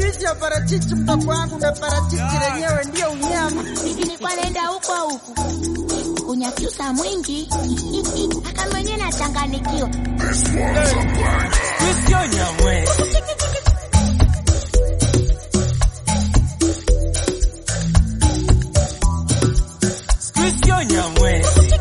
juisi ya parachichi mtoto wangu, na parachichi lenyewe ndio unyama. Nilikuwa naenda huko unyakyusa mwingi aka mwenye nachanganikiwa. Sio nyamwe. Sio nyamwe.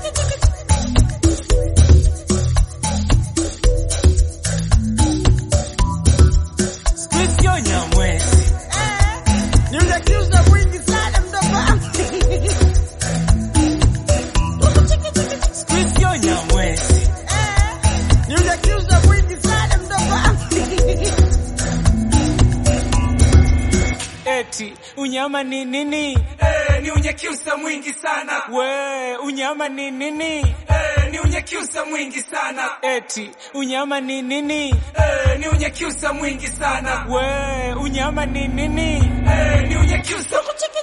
Sio nyamwe. Unyakyusa mwingi sana mtoto wangu. Sio nyamwe. Unyakyusa mwingi sana mtoto wangu. Eti unyama ni nini? Ni unyakyusa mwingi sana. We unyama ni nini? Ni unyakyusa mwingi sana. Eti unyama ni nini? Ni unyakyusa mwingi sana. We unyama ni nini? Ni unyakyusa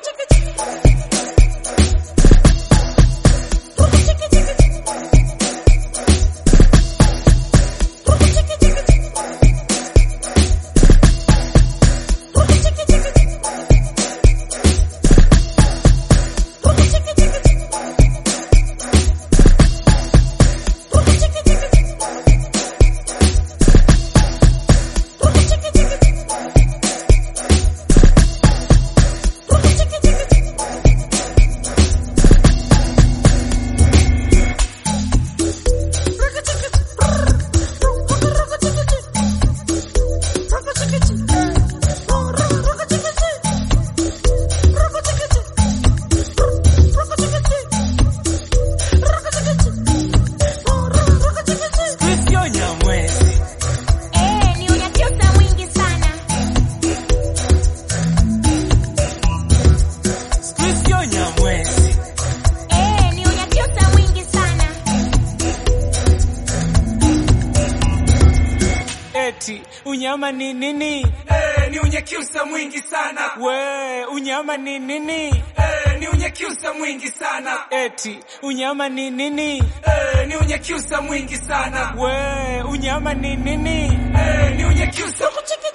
unyama ni nini? Ni unyakyusa mwingi sana. We unyama ni nini? Ni unyakyusa mwingi sana. Eti unyama ni nini? Ni unyakyusa mwingi sana. We unyama ni nini? Ni unyakyusa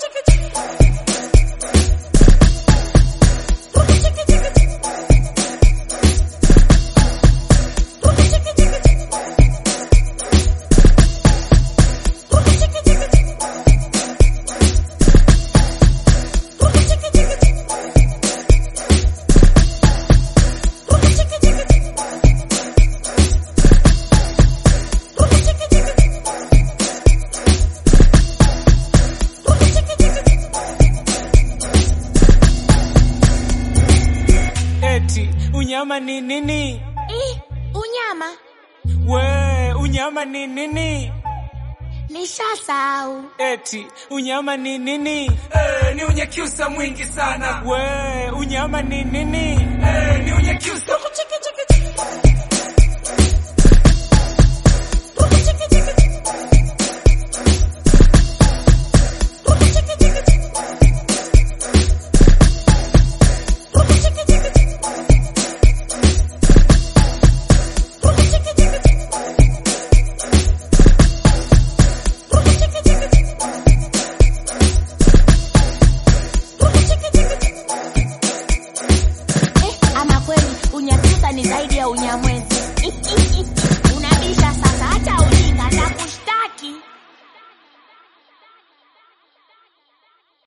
unyama ni nini? Unyama? We unyama ni nini? Nishasahau. Eti unyama ni nini? Ni unyakyusa mwingi sana. We unyama ni nini? Ni unyakyusa